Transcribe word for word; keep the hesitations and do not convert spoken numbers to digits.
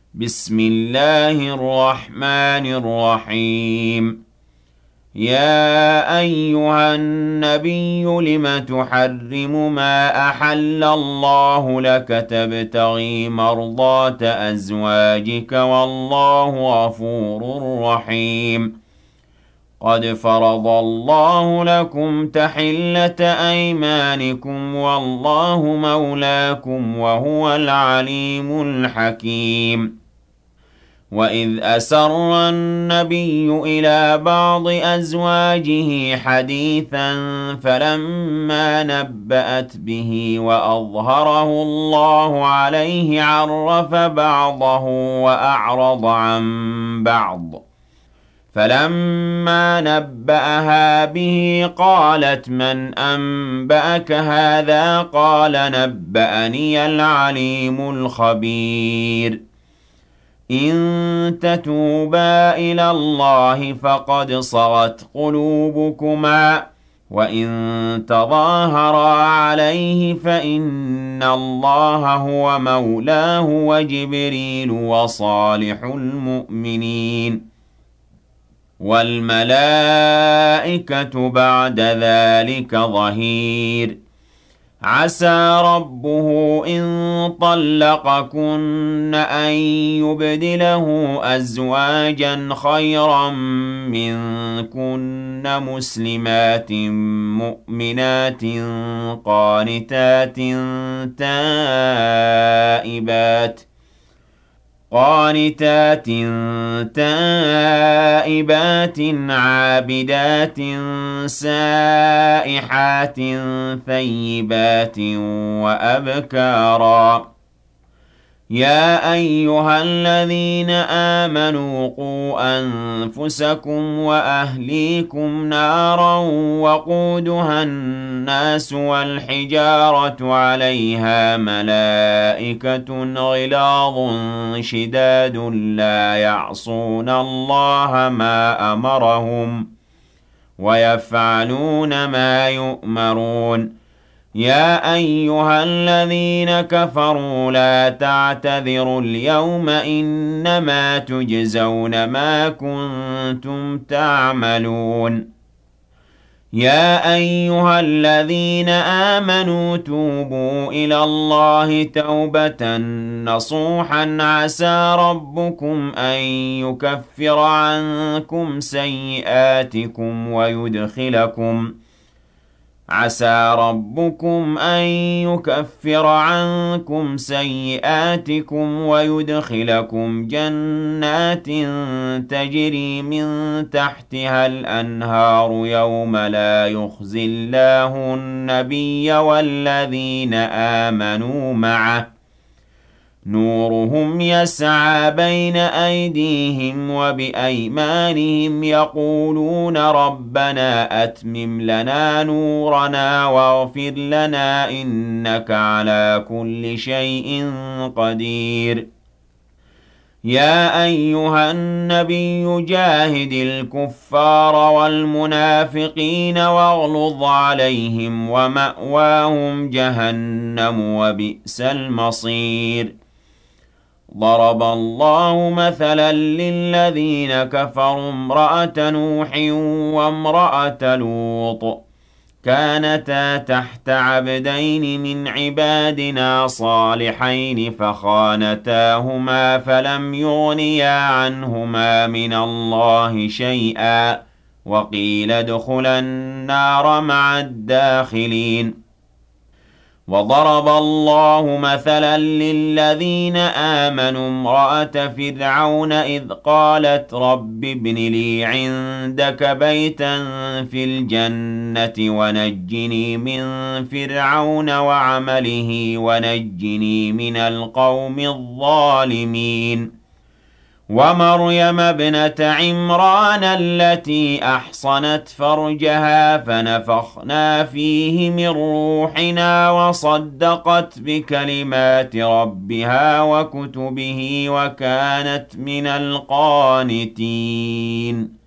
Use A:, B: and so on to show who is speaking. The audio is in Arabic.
A: بسم الله الرحمن الرحيم. يا أيها النبي لم تحرم ما أحل الله لك تبتغي مرضات أزواجك والله غفور رحيم. قد فرض الله لكم تحلة أيمانكم والله مولاكم وهو العليم الحكيم. وإذ أسر النبي إلى بعض أزواجه حديثا فلما نبأت به وأظهره الله عليه عرف بعضه وأعرض عن بعض. فلما نبأها به قالت من أنبأك هذا قال نبأني العليم الخبير. إن تتوبا إلى الله فقد صغت قلوبكما وإن تظاهرا عليه فإن الله هو مولاه وجبريل وصالح المؤمنين والملائكة بعد ذلك ظهير. عسى ربه إن طلقكن أن يبدله أزواجا خيرا منكن مسلمات مؤمنات قانتات تائبات قانتات تائبات عابدات سائحات ثيبات وأبكارا. يا أيها الذين آمنوا قوا أنفسكم وأهليكم نارا وقودها الناس والحجارة عليها ملائكة غلاظ شداد لا يعصون الله ما أمرهم ويفعلون ما يؤمرون. يا أيها الذين كفروا لا تعتذروا اليوم إنما تجزون ما كنتم تعملون. يا أيها الذين آمنوا توبوا إلى الله توبة نصوحا عسى ربكم أن يكفر عنكم سيئاتكم ويدخلكم عسى ربكم أن يكفر عنكم سيئاتكم ويدخلكم جنات تجري من تحتها الأنهار يوم لا يخزي الله النبي والذين آمنوا معه نورهم يسعى بين أيديهم وبأيمانهم يقولون ربنا أتمم لنا نورنا واغفر لنا إنك على كل شيء قدير. يا أيها النبي جاهد الكفار والمنافقين واغلظ عليهم ومأواهم جهنم وبئس المصير. ضرب الله مثلا للذين كفروا امرأة نوح وامرأة لوط كانتا تحت عبدين من عبادنا صالحين فخانتاهما فلم يغنيا عنهما من الله شيئا وقيل ادخلا النار مع الداخلين. وضرب الله مثلا للذين آمنوا امرأة فرعون إذ قالت رب ابن لي عندك بيتا في الجنة ونجني من فرعون وعمله ونجني من القوم الظالمين. ومريم ابنة عمران التي أحصنت فرجها فنفخنا فيه من روحنا وصدقت بكلمات ربها وكتبه وكانت من القانتين.